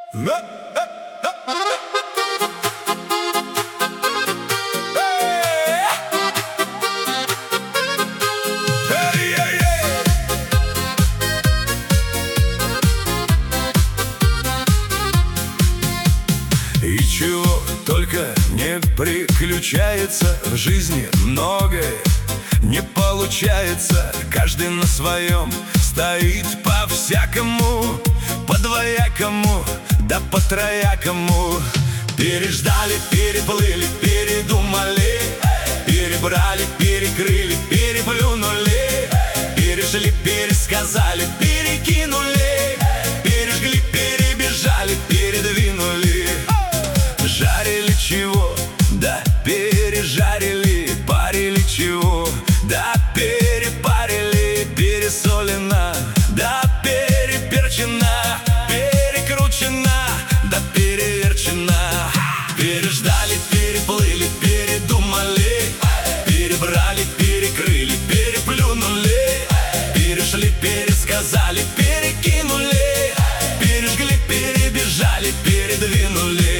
И чего только не приключается в жизни, многое не получается. Каждый на своем стоит по-всякому, по-двоякому, да по-троякому. Переждали, переплыли, передумали, перебрали, перекрыли, переплюнули, перешли, пересказали, перекинули, пережгли, перебежали, передвинули. Жарили чего, да пережарили, парили чего, да перепарили, пересолено, да переперчено, перекручено, да переверчено. Переждали, переплыли, передумали, перебрали, перекрыли, переплюнули, перешли, пересказали, перекинули, пережгли, перебежали, передвинули.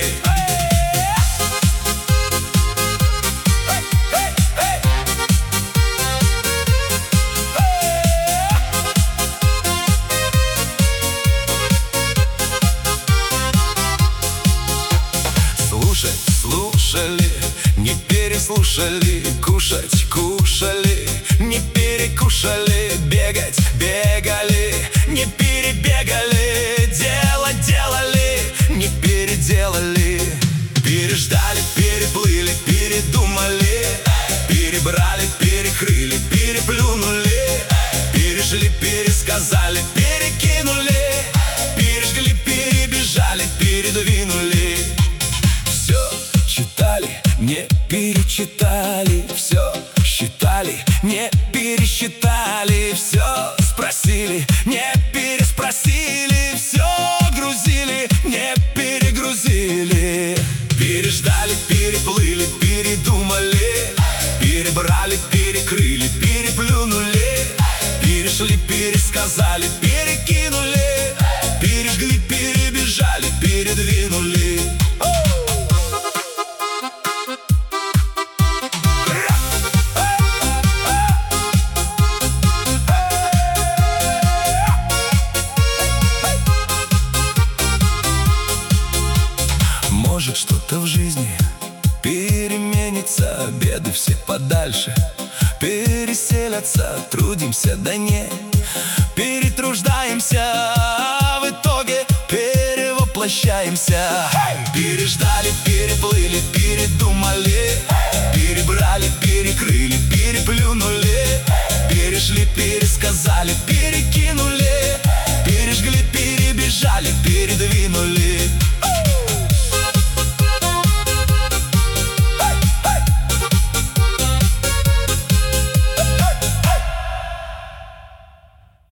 Слушали, не переслушали, кушать кушали, не перекушали, бегать бегали, не перебегали, делать делали, не переделали. Переждали, переплыли, передумали, перебрали, перекрыли, переплюнули, перешли, пересказали, перекинули, пережгли, перебежали, передвинули. Все читали, не перечитали, все считали, не пересчитали, все спросили, не переспросили, все грузили, не перегрузили. Переждали, переплыли, передумали, перебрали, перекрыли, переплюнули, перешли, пересказали, перекинули, пережгли, перебежали, передвинули. Может, что-то в жизни переменится, беды все подальше переселятся, трудимся, да не перетруждаемся, а в итоге перевоплощаемся. Переждали, переплыли, передумали,